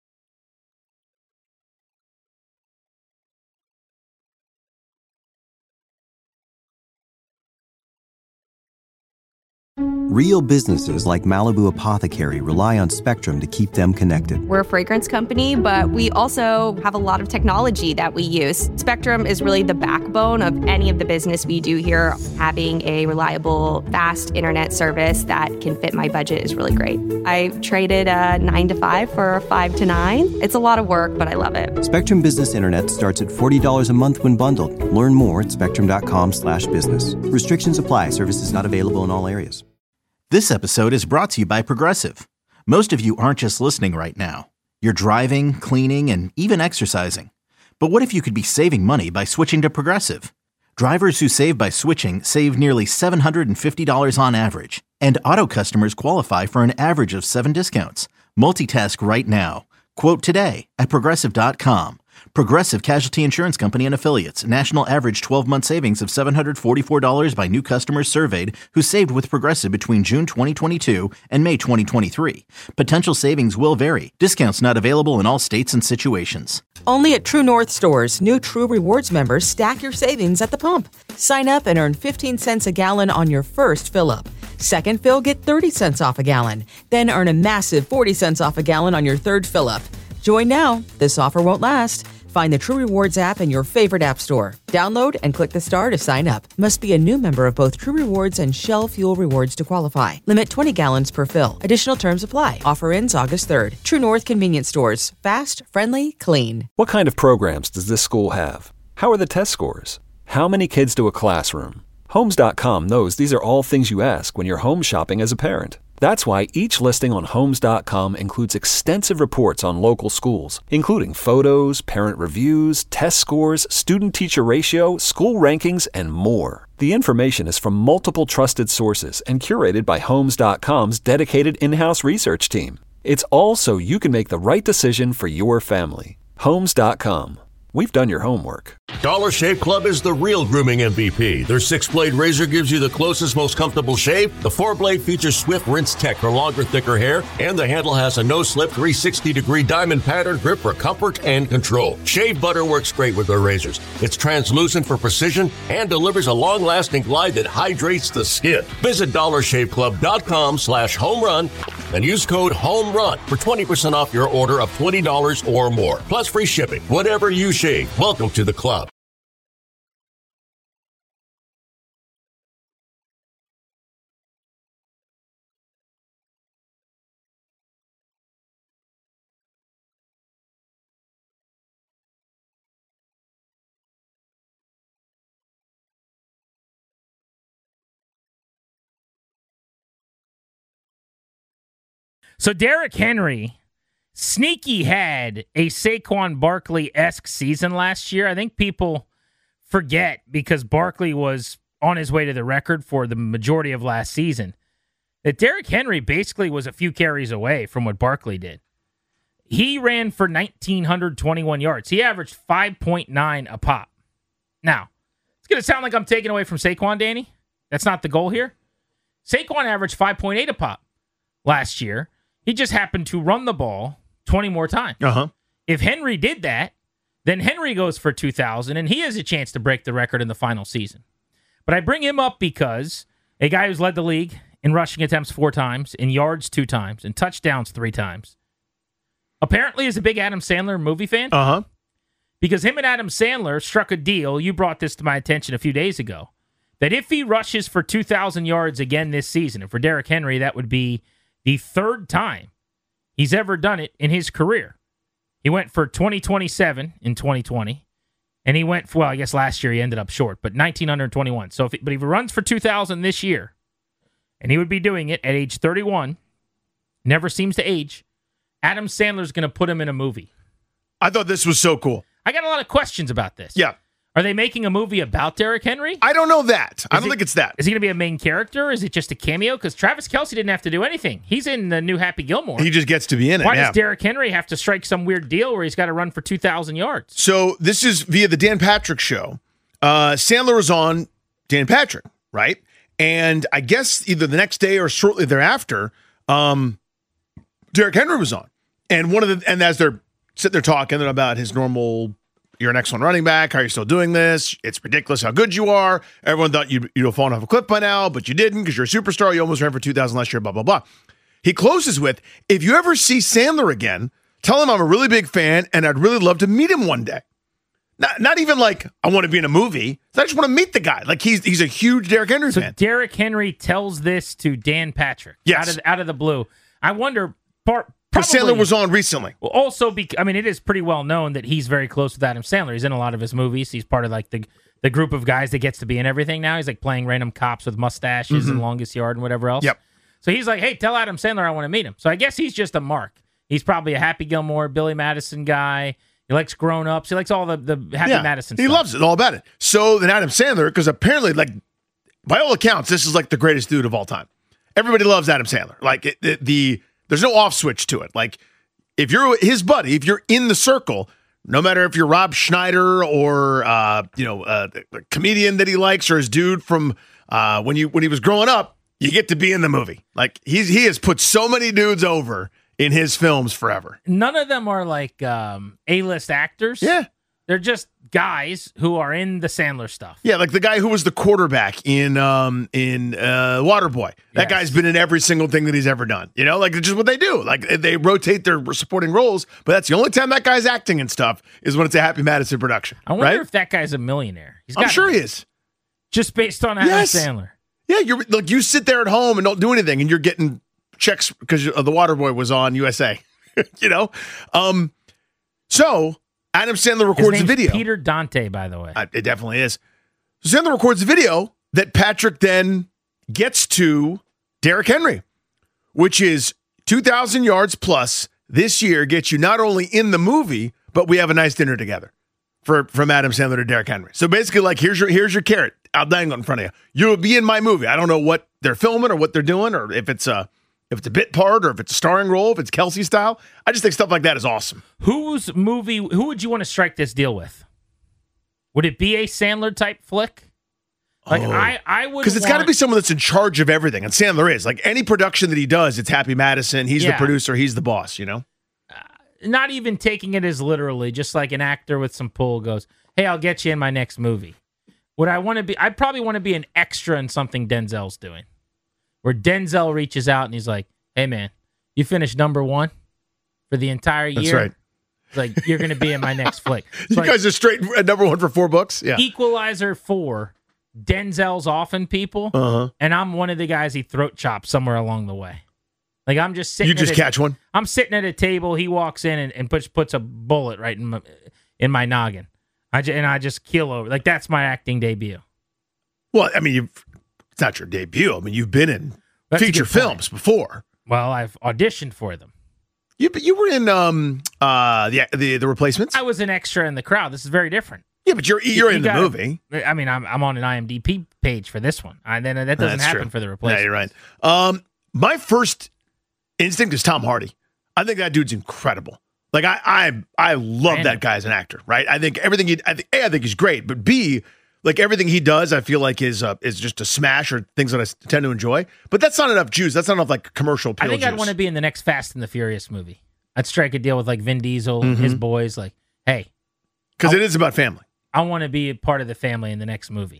Real businesses like Malibu Apothecary rely on Spectrum to keep them connected. We're a fragrance company, but we also have a lot of technology that we use. Spectrum is really the backbone of any of the business we do here. Having a reliable, fast internet service that can fit my budget is really great. I traded a nine to five for a five to nine. It's a lot of work, but I love it. Spectrum Business Internet starts at forty dollars a month when bundled. Learn more at spectrum.com slash business. Restrictions apply. Services not available in all areas. This episode is brought to you by Progressive. Most of you aren't just listening right now. You're driving, cleaning, and even exercising. But what if you could be saving money by switching to Progressive? Drivers who save by switching save nearly seven hundred fifty dollars on average. And auto customers qualify for an average of seven discounts. Multitask right now. Quote today at progressive dot com. Progressive Casualty Insurance Company and Affiliates. National average twelve-month savings of seven hundred forty-four dollars by new customers surveyed who saved with Progressive between June twenty twenty-two and May twenty twenty-three. Potential savings will vary. Discounts not available in all states and situations. Only at True North stores, new True Rewards members stack your savings at the pump. Sign up and earn fifteen cents a gallon on your first fill-up. Second fill, get thirty cents off a gallon. Then earn a massive forty cents off a gallon on your third fill-up. Join now. This offer won't last. Find the True Rewards app in your favorite app store. Download and click the star to sign up. Must be a new member of both True Rewards and Shell Fuel Rewards to qualify. Limit twenty gallons per fill. Additional terms apply. Offer ends August third. True North Convenience Stores. Fast, friendly, clean. What kind of programs does this school have? How are the test scores? How many kids do a classroom? Homes dot com knows these are all things you ask when you're home shopping as a parent. That's why each listing on Homes dot com includes extensive reports on local schools, including photos, parent reviews, test scores, student-teacher ratio, school rankings, and more. The information is from multiple trusted sources and curated by Homes dot com's dedicated in-house research team. It's all so you can make the right decision for your family. Homes dot com. We've done your homework. Dollar Shave Club is the real grooming M V P. Their six-blade razor gives you the closest, most comfortable shave. The four-blade features Swift Rinse Tech for longer, thicker hair. And the handle has a no-slip three sixty degree diamond pattern grip for comfort and control. Shave butter works great with their razors. It's translucent for precision and delivers a long-lasting glide that hydrates the skin. Visit dollar shave club dot com slash home run and use code HOMERUN for twenty percent off your order of twenty dollars or more. Plus free shipping. Whatever you shave. Welcome to the club. So Derrick Henry, sneaky had a Saquon Barkley-esque season last year. I think people forget because Barkley was on his way to the record for the majority of last season, that Derrick Henry basically was a few carries away from what Barkley did. He ran for one thousand nine hundred twenty-one yards. He averaged five point nine a pop. Now, it's going to sound like I'm taking away from Saquon, Danny. That's not the goal here. Saquon averaged five point eight a pop last year. He just happened to run the ball twenty more times. Uh-huh. If Henry did that, then Henry goes for two thousand, and he has a chance to break the record in the final season. But I bring him up because a guy who's led the league in rushing attempts four times, in yards two times, in touchdowns three times, apparently is a big Adam Sandler movie fan. Uh-huh. Because him and Adam Sandler struck a deal, you brought this to my attention a few days ago, that if he rushes for two thousand yards again this season, and for Derrick Henry, that would be the third time he's ever done it in his career. He went for twenty twenty-seven in twenty twenty, and he went for, well, I guess last year he ended up short, but one thousand nine hundred twenty-one. So, if he, but if he runs for two thousand this year, and he would be doing it at age thirty-one, never seems to age, Adam Sandler's going to put him in a movie. I thought this was so cool. I got a lot of questions about this. Yeah. Are they making a movie about Derrick Henry? I don't know that. I Is don't it- think it's that. Is he going to be a main character? Is it just a cameo? Because Travis Kelce didn't have to do anything. He's in the new Happy Gilmore. He just gets to be in it. Why yeah. does Derrick Henry have to strike some weird deal where he's got to run for two thousand yards? So this is via the Dan Patrick Show. Uh, Sandler was on Dan Patrick, right? And I guess either the next day or shortly thereafter, um, Derrick Henry was on. And one of the and as they're sitting there talking about his normal, you're an excellent running back. How are you still doing this? It's ridiculous how good you are. Everyone thought you'd, you'd have fallen off a cliff by now, but you didn't because you're a superstar. You almost ran for two thousand last year, blah, blah, blah. He closes with, if you ever see Sandler again, tell him I'm a really big fan and I'd really love to meet him one day. Not, not even like, I want to be in a movie. I just want to meet the guy. Like, he's he's a huge Derrick Henry So fan. Derrick Henry tells this to Dan Patrick. Yes. Out of, out of the blue. I wonder, part Because probably- Sandler was on recently. Well, also, bec- I mean, it is pretty well known that he's very close with Adam Sandler. He's in a lot of his movies. He's part of like the the group of guys that gets to be in everything now. He's like playing random cops with mustaches Mhm. and Longest Yard and whatever else. Yep. So he's like, hey, tell Adam Sandler I want to meet him. So I guess he's just a mark. He's probably a Happy Gilmore, Billy Madison guy. He likes Grown Ups. He likes all the, the Happy Yeah, Madison he stuff. loves it, all about it. So then Adam Sandler, because apparently, like, by all accounts, this is like the greatest dude of all time. Everybody loves Adam Sandler. Like, it, the, the there's no off switch to it. Like, if you're his buddy, if you're in the circle, no matter if you're Rob Schneider or uh, you know uh, a comedian that he likes or his dude from uh, when you when he was growing up, you get to be in the movie. Like he's he has put so many dudes over in his films forever. None of them are like um, A-list actors. Yeah. They're just guys who are in the Sandler stuff. Yeah, like the guy who was the quarterback in um in uh Waterboy. That Yes. guy's been in every single thing that he's ever done. You know, like it's just what they do. Like they rotate their supporting roles, but that's the only time that guy's acting and stuff is when it's a Happy Madison production. I wonder right? if that guy's a millionaire. He's I'm gotta sure be. he is. Just based on Adam Yes. Sandler. Yeah, you're like you sit there at home and don't do anything, and you're getting checks because the Waterboy was on U S A. You know, um, so Adam Sandler His records a name's video. Peter Dante, by the way. Uh, it definitely is. So Sandler records a video that Patrick then gets to Derrick Henry, which is two thousand yards plus this year, gets you not only in the movie, but we have a nice dinner together for from Adam Sandler to Derrick Henry. So basically, like, here's your here's your carrot. I'll dangle in front of you. You'll be in my movie. I don't know what they're filming or what they're doing, or if it's a if it's a bit part or if it's a starring role, if it's Kelsey style. I just think stuff like that is awesome. Whose movie, who would you want to strike this deal with? Would it be a Sandler type flick? Like, Oh. I, I would Because it's got to be someone that's in charge of everything. And Sandler is. Like, any production that he does, it's Happy Madison. He's the Yeah. producer. He's the boss, you know? not even taking it as literally, just like an actor with some pull goes, hey, I'll get you in my next movie. Would I want to be, I probably want to be an extra in something Denzel's doing. Where Denzel reaches out and he's like, hey, man, you finished number one for the entire year. That's right. Like, you're going to be in my next flick. You Like, guys are straight at number one for four books? Yeah. Equalizer four, Denzel's off in people, Uh-huh. and I'm one of the guys he throat chops somewhere along the way. Like, I'm just sitting. You just at a- catch one? I'm sitting at a table. He walks in and, and puts puts a bullet right in my, in my noggin. I ju- and I just keel over. Like, that's my acting debut. Well, I mean, you've, it's not your debut. I mean, you've been in That's a feature good point. films before. Well, I've auditioned for them. You you were in um uh the the, the Replacements? I was an extra in the crowd. This is very different. Yeah, but you're you're you in the gotta, movie. I mean, I'm I'm on an I M D B page for this one. I, then that doesn't That's happen true. for the Replacements. Yeah, you're right. Um, my first instinct is Tom Hardy. I think that dude's incredible. Like I I I love that guy as an actor. Right? I think everything he I think A, I think he's great, but B, like everything he does, I feel like is uh, is just a smash or things that I tend to enjoy. But that's not enough juice. That's not enough like commercial appeal I think juice. I'd want to be in the next Fast and the Furious movie. I'd strike a deal with like Vin Diesel and Mm-hmm. his boys. Like, hey, because it is about family. I want to be a part of the family in the next movie.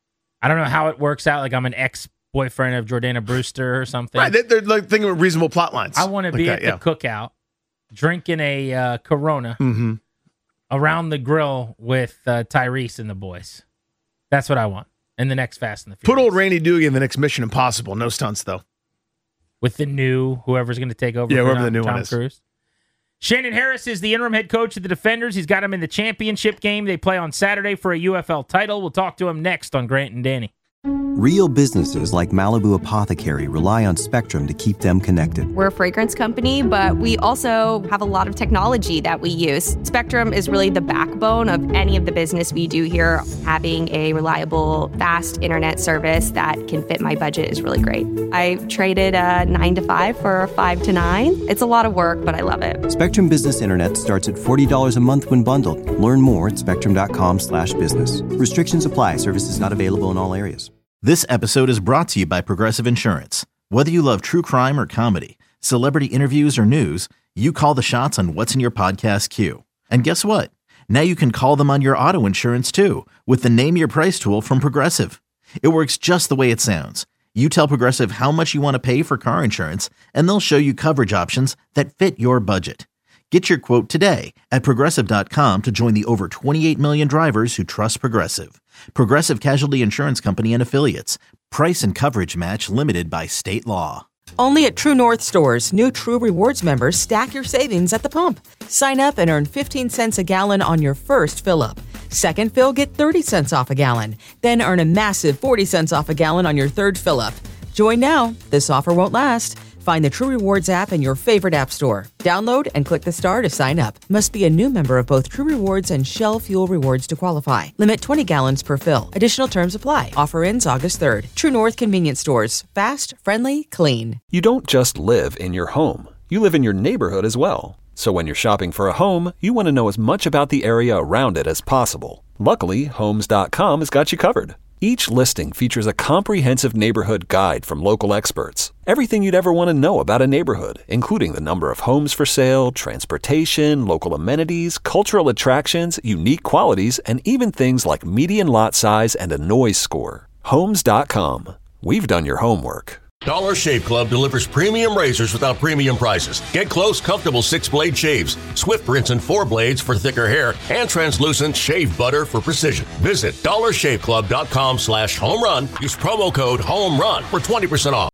I don't know how it works out. Like I'm an ex-boyfriend of Jordana Brewster or something. Right? They, they're like thinking of reasonable plot lines. I want to like be that, at yeah. the cookout, drinking a uh, Corona Mm-hmm. around the grill with uh, Tyrese and the boys. That's what I want in the next Fast and the Furious. Put old Randy Dugan in the next Mission Impossible. No stunts though. With the new whoever's going to take over. Yeah, for whoever Tom, the new Tom one is. Cruise. Shannon Harris is the interim head coach of the Defenders. He's got them in the championship game. They play on Saturday for a U F L title. We'll talk to him next on Grant and Danny. Real businesses like Malibu Apothecary rely on Spectrum to keep them connected. We're a fragrance company, but we also have a lot of technology that we use. Spectrum is really the backbone of any of the business we do here. Having a reliable, fast internet service that can fit my budget is really great. I traded a nine to five for a five to nine. It's a lot of work, but I love it. Spectrum Business Internet starts at forty dollars a month when bundled. Learn more at spectrum.com slash business. Restrictions apply. Services not available in all areas. This episode is brought to you by Progressive Insurance. Whether you love true crime or comedy, celebrity interviews or news, you call the shots on what's in your podcast queue. And guess what? Now you can call them on your auto insurance too with the Name Your Price tool from Progressive. It works just the way it sounds. You tell Progressive how much you want to pay for car insurance, and they'll show you coverage options that fit your budget. Get your quote today at Progressive dot com to join the over twenty-eight million drivers who trust Progressive. Progressive Casualty Insurance Company and Affiliates. Price and coverage match limited by state law. Only at True North stores, new True Rewards members stack your savings at the pump. Sign up and earn fifteen cents a gallon on your first fill-up. Second fill, get thirty cents off a gallon. Then earn a massive forty cents off a gallon on your third fill-up. Join now. This offer won't last. Find the True Rewards app in your favorite app store. Download and click the star to sign up. Must be a new member of both True Rewards and Shell Fuel Rewards to qualify. Limit twenty gallons per fill. Additional terms apply. Offer ends August third. True North Convenience Stores. Fast, friendly, clean. You don't just live in your home. You live in your neighborhood as well. So when you're shopping for a home, you want to know as much about the area around it as possible. Luckily, Homes dot com has got you covered. Each listing features a comprehensive neighborhood guide from local experts. Everything you'd ever want to know about a neighborhood, including the number of homes for sale, transportation, local amenities, cultural attractions, unique qualities, and even things like median lot size and a noise score. Homes dot com. We've done your homework. Dollar Shave Club delivers premium razors without premium prices. Get close, comfortable six-blade shaves, swift rinse and four blades for thicker hair, and translucent shave butter for precision. Visit dollar shave club dot com slash home run. Use promo code HOME RUN for twenty percent off.